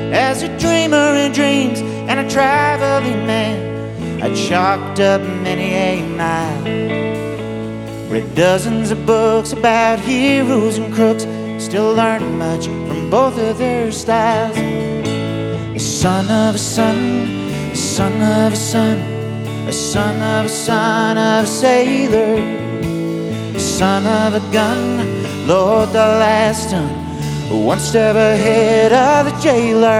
As a dreamer in dreams and a traveling man, I chalked up many a mile, read dozens of books about heroes and crooks, still learning much from both of their styles. The son of a son, the son of a son, a son of a son of a sailor, the son of a gun, Lord, the last one, one step ahead of the jailer.